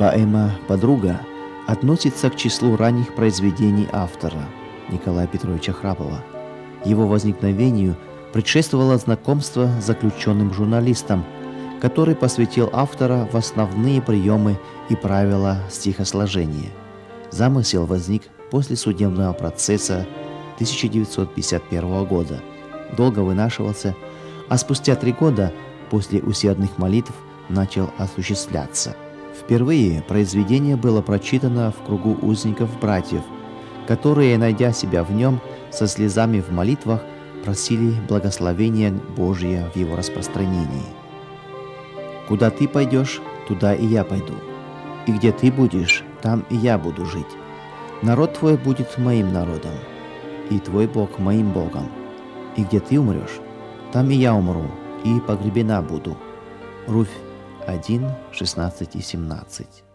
Поэма «Подруга» относится к числу ранних произведений автора Николая Петровича Храпова. Его возникновению предшествовало знакомство с заключенным журналистом, который посвятил автора в основные приемы и правила стихосложения. Замысел возник после судебного процесса 1951 года, долго вынашивался, а спустя 3 года после усердных молитв начал осуществляться. Впервые произведение было прочитано в кругу узников-братьев, которые, найдя себя в нем, со слезами в молитвах просили благословения Божия в его распространении. «Куда ты пойдешь, туда и я пойду, и где ты будешь, там и я буду жить. Народ твой будет моим народом, и твой Бог моим Богом. И где ты умрешь, там и я умру, и погребена буду». Руфь 1, 16 и 17.